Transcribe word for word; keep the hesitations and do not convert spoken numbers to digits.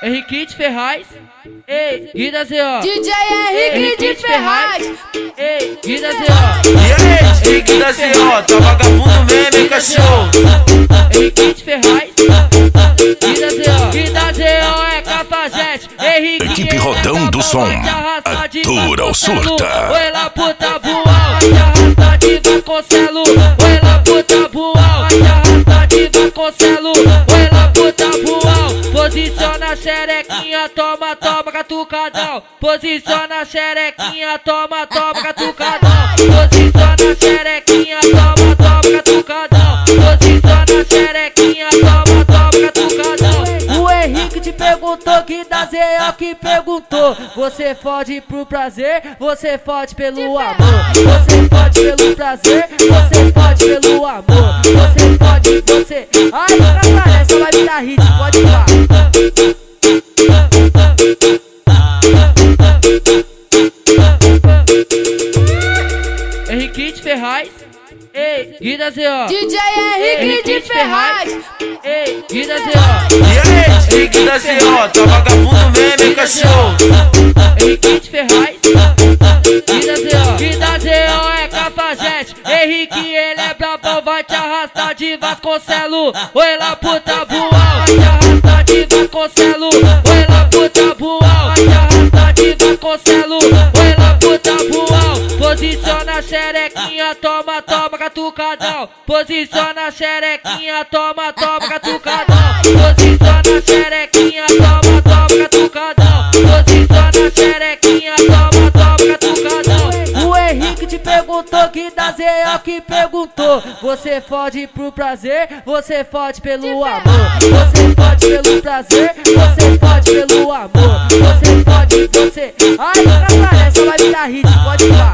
Henrique Ferraz, ei, Guida Z O. D J Henrique de Ferraz, ei, Guida Z O. E aí, Henrique da Z O, tá vagabundo mesmo, hein, cachorro? Henrique Ferraz, Guida Z O. Guida Z O é Cafajeste, Henrique. Equipe Rodão do Som, atura ou surta. Oi lá puta bual, te arrasta de Vasconcelo. Oi lá puta bual, te arrasta de Vasconcelo. Oi lá puta bual, posiciona a xerequinha, toma, toma catucadão. Posiciona a xerequinha, toma, toma catucadão. Posiciona a xerequinha, toma, toma catucadão. Posiciona a xerequinha, toma, toma catucadão. O Henrique te perguntou, que da Z O que perguntou. Você fode pro prazer, você fode pelo amor. Você fode pelo prazer, você fode pelo amor. Você fode, você... Ai, caralho, essa vai me dar hit, pode ir lá. Henrique Ferraz, ei, Guida Z O. D J Henrique de Ferraz, ei, Guida Z O. E aí, Henrique da Z O, tá vagabundo mesmo, hein, cachorro? Henrique Ferraz, Guida Z O. Guida Z O é Cafajeste, Henrique ele é brabão, vai te arrastar de Vasconcelo. Oi lá puta bual, vai te arrastar de Vasconcelo. Oi lá puta bual, vai te arrastar de Vasconcelo. Oi lá puta bual, posiciona a xerequinha, toma, toma catucadão. Posiciona a xerequinha, toma, toma catucadão. Posiciona a xerequinha, toma, toma catucadão. Posiciona a xerequinha, toma, toma catucadão. O Henrique te perguntou, que da Z O que perguntou. Você fode pro prazer, você fode pelo amor. Você fode pelo prazer, você fode pelo amor. Você fode, você... Ai, caralho, essa vai me dar hit, pode ir lá.